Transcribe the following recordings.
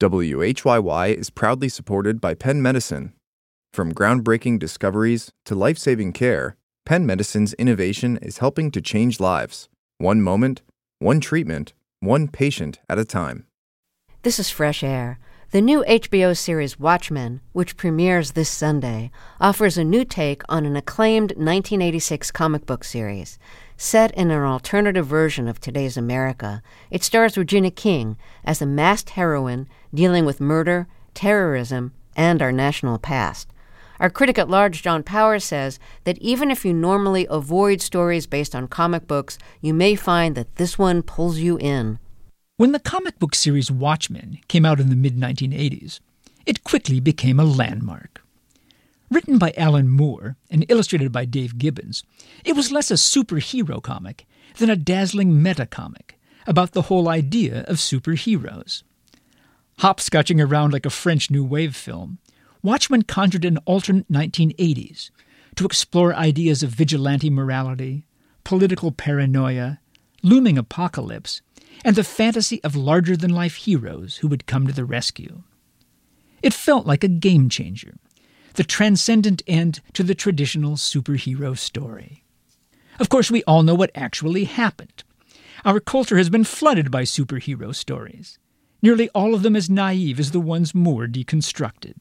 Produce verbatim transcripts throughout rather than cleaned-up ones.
W H Y Y is proudly supported by Penn Medicine. From groundbreaking discoveries to life-saving care, Penn Medicine's innovation is helping to change lives, one moment, one treatment, one patient at a time. This is Fresh Air. The new H B O series Watchmen, which premieres this Sunday, offers a new take on an acclaimed nineteen eighty-six comic book series. Set in an alternative version of today's America, it stars Regina King as a masked heroine dealing with murder, terrorism, and our national past. Our critic at large, John Powers, says that even if you normally avoid stories based on comic books, you may find that this one pulls you in. When the comic book series Watchmen came out in the mid nineteen eighties, it quickly became a landmark. Written by Alan Moore and illustrated by Dave Gibbons, it was less a superhero comic than a dazzling meta-comic about the whole idea of superheroes. Hopscotching around like a French New Wave film, Watchmen conjured an alternate nineteen eighties to explore ideas of vigilante morality, political paranoia, looming apocalypse, and the fantasy of larger-than-life heroes who would come to the rescue. It felt like a game changer, the transcendent end to the traditional superhero story. Of course, we all know what actually happened. Our culture has been flooded by superhero stories, nearly all of them as naive as the ones Moore deconstructed.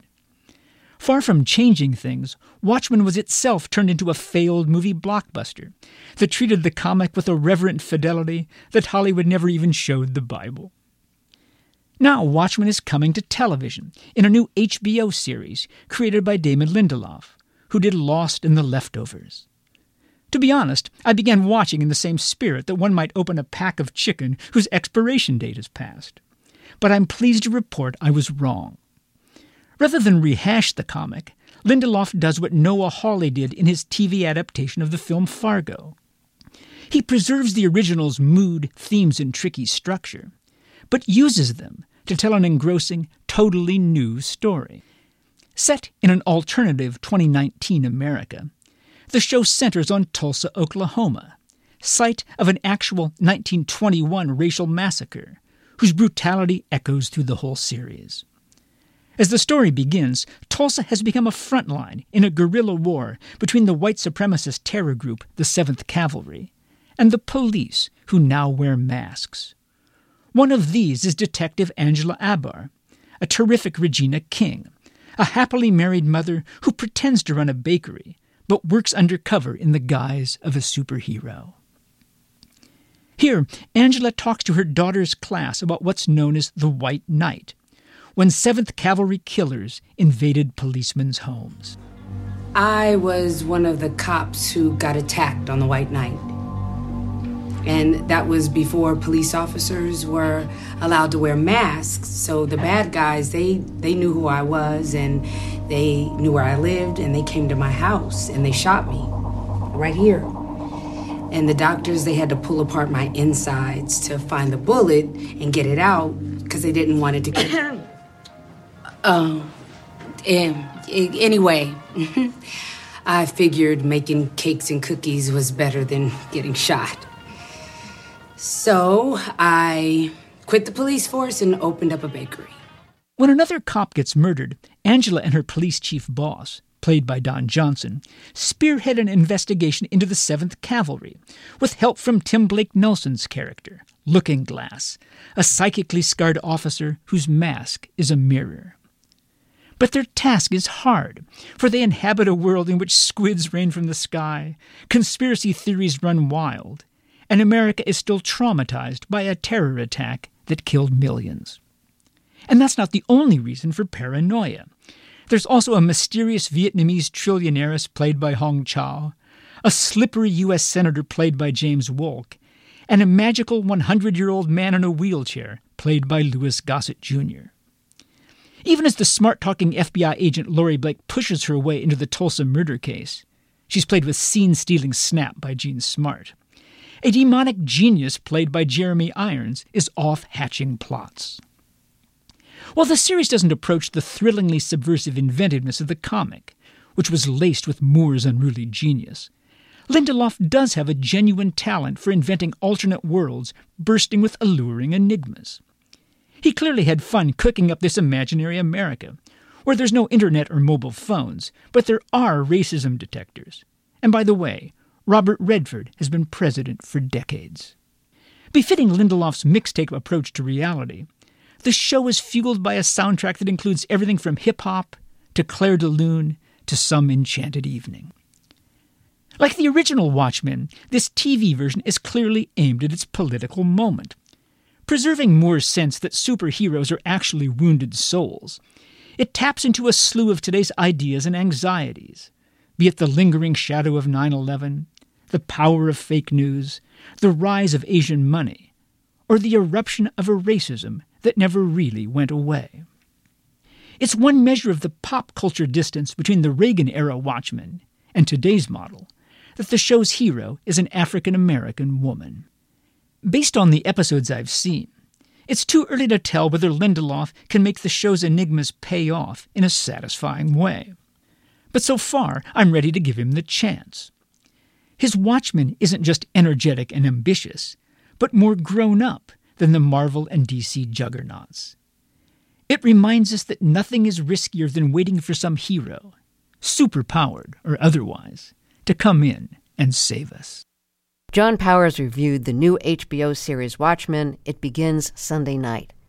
Far from changing things, Watchmen was itself turned into a failed movie blockbuster that treated the comic with a reverent fidelity that Hollywood never even showed the Bible. Now Watchmen is coming to television in a new H B O series created by Damon Lindelof, who did Lost and The Leftovers. To be honest, I began watching in the same spirit that one might open a pack of chicken whose expiration date has passed. But I'm pleased to report I was wrong. Rather than rehash the comic, Lindelof does what Noah Hawley did in his T V adaptation of the film Fargo. He preserves the original's mood, themes, and tricky structure, but uses them to tell an engrossing, totally new story. Set in an alternative twenty nineteen America, the show centers on Tulsa, Oklahoma, site of an actual nineteen twenty-one racial massacre, whose brutality echoes through the whole series. As the story begins, Tulsa has become a front line in a guerrilla war between the white supremacist terror group, the seventh Cavalry, and the police, who now wear masks. One of these is Detective Angela Abar, a terrific Regina King, a happily married mother who pretends to run a bakery, but works undercover in the guise of a superhero. Here, Angela talks to her daughter's class about what's known as the White Night, when seventh Cavalry killers invaded policemen's homes. I was one of the cops who got attacked on the White Night. And that was before police officers were allowed to wear masks. So the bad guys, they, they knew who I was, and they knew where I lived, and they came to my house, and they shot me right here. And the doctors, they had to pull apart my insides to find the bullet and get it out because they didn't want it to get... Oh, um, anyway, I figured making cakes and cookies was better than getting shot. So I quit the police force and opened up a bakery. When another cop gets murdered, Angela and her police chief boss, played by Don Johnson, spearhead an investigation into the seventh Cavalry, with help from Tim Blake Nelson's character, Looking Glass, a psychically scarred officer whose mask is a mirror. But their task is hard, for they inhabit a world in which squids rain from the sky, conspiracy theories run wild, and America is still traumatized by a terror attack that killed millions. And that's not the only reason for paranoia. There's also a mysterious Vietnamese trillionairess played by Hong Chow, a slippery U S senator played by James Wolk, and a magical hundred-year-old man in a wheelchair played by Louis Gossett Junior Even as the smart-talking F B I agent Laurie Blake pushes her way into the Tulsa murder case, she's played with scene-stealing snap by Gene Smart, a demonic genius played by Jeremy Irons is off hatching plots. While the series doesn't approach the thrillingly subversive inventiveness of the comic, which was laced with Moore's unruly genius, Lindelof does have a genuine talent for inventing alternate worlds bursting with alluring enigmas. He clearly had fun cooking up this imaginary America, where there's no internet or mobile phones, but there are racism detectors. And by the way, Robert Redford has been president for decades. Befitting Lindelof's mixtape approach to reality, the show is fueled by a soundtrack that includes everything from hip-hop to Clair de Lune to Some Enchanted Evening. Like the original Watchmen, this T V version is clearly aimed at its political moment, preserving Moore's sense that superheroes are actually wounded souls. It taps into a slew of today's ideas and anxieties, be it the lingering shadow of nine eleven, the power of fake news, the rise of Asian money, or the eruption of a racism that never really went away. It's one measure of the pop culture distance between the Reagan-era Watchmen and today's model that the show's hero is an African-American woman. Based on the episodes I've seen, it's too early to tell whether Lindelof can make the show's enigmas pay off in a satisfying way. But so far, I'm ready to give him the chance. His Watchmen isn't just energetic and ambitious, but more grown up than the Marvel and D C juggernauts. It reminds us that nothing is riskier than waiting for some hero, superpowered or otherwise, to come in and save us. John Powers reviewed the new H B O series Watchmen. It begins Sunday night.